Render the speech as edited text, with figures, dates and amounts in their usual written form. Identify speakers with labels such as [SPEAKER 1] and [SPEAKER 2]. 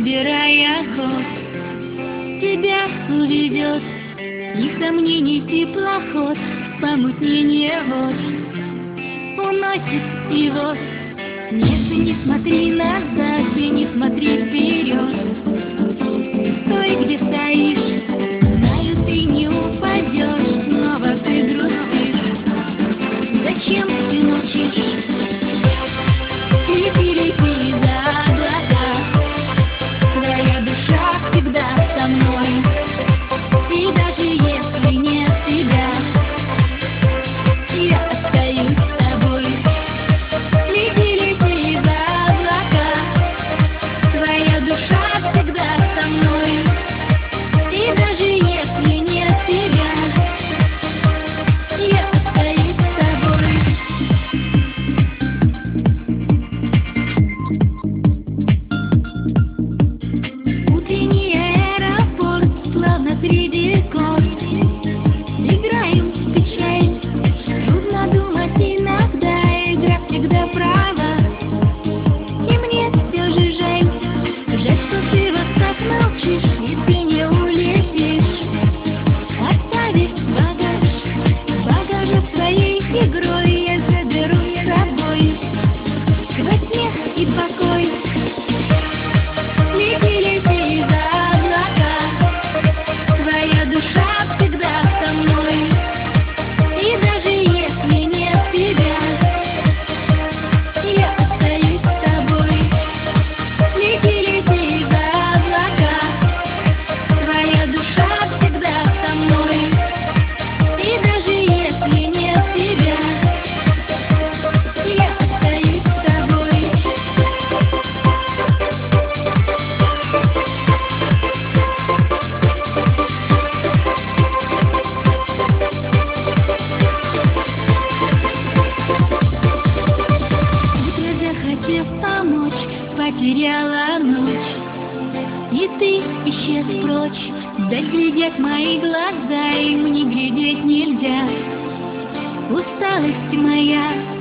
[SPEAKER 1] набирая ход, тебя уведет ни сомнений теплоход, помутнение вод уносит и вот. Нет, ты не смотри назад, ты не смотри вперед, стой, где стоишь, знаю, ты не упадешь, снова ты грустишь. Зачем ты молчишь? Лети, лети за облака, твоя душа всегда со мной, и даже если нет тебя, я остаюсь с тобой. Лети, лети за облака, твоя душа всегда со мной, и даже если нет тебя, я остаюсь с тобой. Утренний аэропорт, словно среди гор, играем в печаль. Трудно думать иногда, игра всегда права, и мне все же жаль. Жаль, что ты вот так молчишь, и ты не улетишь, оставив багажа своей игрой я заберу с собой сквозь смех и покой. Лети, лети за облака, твоя душа всегда со мной, и даже если нет тебя, я остаюсь с тобой. Лети, лети за облака, твоя душа всегда со мной, и даже если нет тебя, я остаюсь с тобой. Утро, захотев помочь, потеряла ночь, и ты исчез прочь. Вдаль глядят мои глаза, и мне глядеть нельзя. Усталость моя